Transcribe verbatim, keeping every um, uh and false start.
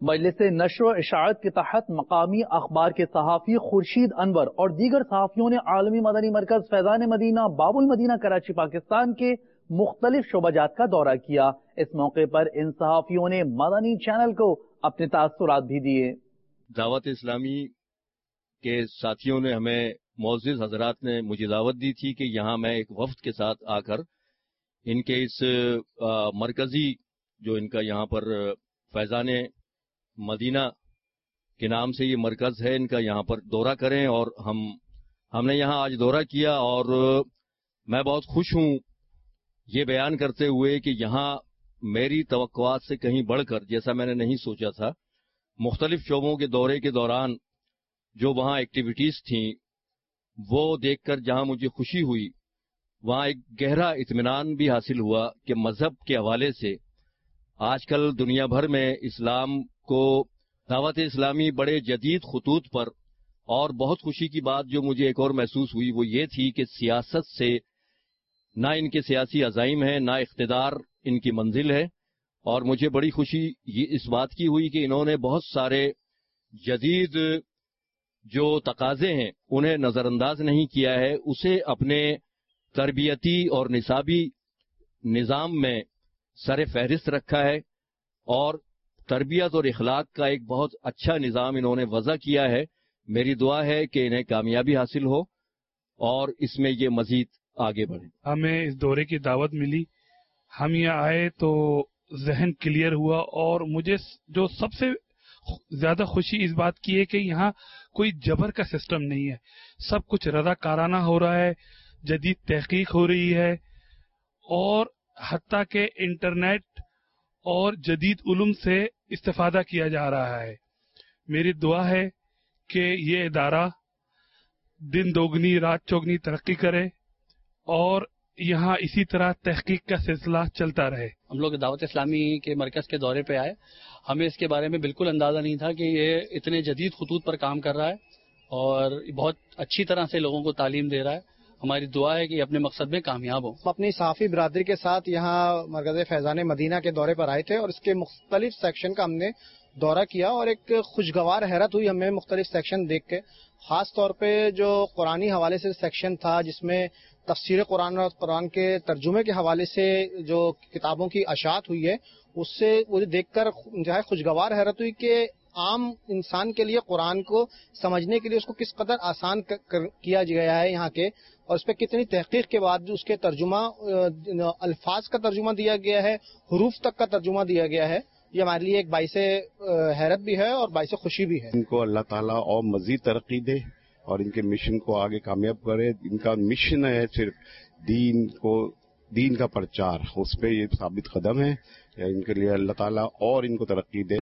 مجلس نشر و اشاعت کے تحت مقامی اخبار کے صحافی خورشید انور اور دیگر صحافیوں نے عالمی مدنی مرکز فیضان مدینہ باب المدینہ کراچی پاکستان کے مختلف شعبہ جات کا دورہ کیا۔ اس موقع پر ان صحافیوں نے مدنی چینل کو اپنے تاثرات بھی دیے۔ دعوت اسلامی کے ساتھیوں نے ہمیں معزز حضرات نے مجھے دعوت دی تھی کہ یہاں میں ایک وفد کے ساتھ آ کر ان کے اس مرکزی جو ان کا یہاں پر فیضان مدینہ کے نام سے یہ مرکز ہے، ان کا یہاں پر دورہ کریں، اور ہم ہم نے یہاں آج دورہ کیا اور میں بہت خوش ہوں یہ بیان کرتے ہوئے کہ یہاں میری توقعات سے کہیں بڑھ کر، جیسا میں نے نہیں سوچا تھا، مختلف شعبوں کے دورے کے دوران جو وہاں ایکٹیویٹیز تھیں وہ دیکھ کر جہاں مجھے خوشی ہوئی، وہاں ایک گہرا اطمینان بھی حاصل ہوا کہ مذہب کے حوالے سے آج کل دنیا بھر میں اسلام کو دعوت اسلامی بڑے جدید خطوط پر، اور بہت خوشی کی بات جو مجھے ایک اور محسوس ہوئی وہ یہ تھی کہ سیاست سے نہ ان کے سیاسی عزائم ہیں، نہ اقتدار ان کی منزل ہے، اور مجھے بڑی خوشی یہ اس بات کی ہوئی کہ انہوں نے بہت سارے جدید جو تقاضے ہیں انہیں نظر انداز نہیں کیا ہے، اسے اپنے تربیتی اور نصابی نظام میں سر فہرست رکھا ہے، اور تربیت اور اخلاق کا ایک بہت اچھا نظام انہوں نے وضع کیا ہے۔ میری دعا ہے کہ انہیں کامیابی حاصل ہو اور اس میں یہ مزید آگے بڑھے۔ ہمیں اس دورے کی دعوت ملی، ہم یہاں آئے تو ذہن کلیئر ہوا، اور مجھے جو سب سے زیادہ خوشی اس بات کی ہے کہ یہاں کوئی جبر کا سسٹم نہیں ہے، سب کچھ رضا کارانہ ہو رہا ہے، جدید تحقیق ہو رہی ہے، اور حتیٰ کہ انٹرنیٹ اور جدید علوم سے استفادہ کیا جا رہا ہے۔ میری دعا ہے کہ یہ ادارہ دن دوگنی رات چوگنی ترقی کرے اور یہاں اسی طرح تحقیق کا سلسلہ چلتا رہے۔ ہم لوگ دعوت اسلامی کے مرکز کے دورے پہ آئے، ہمیں اس کے بارے میں بالکل اندازہ نہیں تھا کہ یہ اتنے جدید خطوط پر کام کر رہا ہے اور بہت اچھی طرح سے لوگوں کو تعلیم دے رہا ہے۔ ہماری دعا ہے کہ یہ اپنے مقصد میں کامیاب ہو۔ اپنی صحافی برادری کے ساتھ یہاں مرکز فیضان مدینہ کے دورے پر آئے تھے اور اس کے مختلف سیکشن کا ہم نے دورہ کیا، اور ایک خوشگوار حیرت ہوئی ہمیں مختلف سیکشن دیکھ کے، خاص طور پہ جو قرآنی حوالے سے سیکشن تھا جس میں تفسیر قرآن اور قرآن کے ترجمے کے حوالے سے جو کتابوں کی اشاعت ہوئی ہے، اس سے مجھے دیکھ کر جو ہے خوشگوار حیرت ہوئی کہ عام انسان کے لیے قرآن کو سمجھنے کے لیے اس کو کس قدر آسان کیا گیا ہے یہاں کے، اور اس پہ کتنی تحقیق کے بعد اس کے ترجمہ الفاظ کا ترجمہ دیا گیا ہے، حروف تک کا ترجمہ دیا گیا ہے۔ یہ ہمارے لیے ایک باعث حیرت بھی ہے اور باعث خوشی بھی ہے۔ ان کو اللہ تعالیٰ اور مزید ترقی دے اور ان کے مشن کو آگے کامیاب کرے۔ ان کا مشن ہے صرف دین کو دین کا پرچار، اس پہ یہ ثابت قدم ہے۔ ان کے لیے اللہ تعالیٰ اور ان کو ترقی دے۔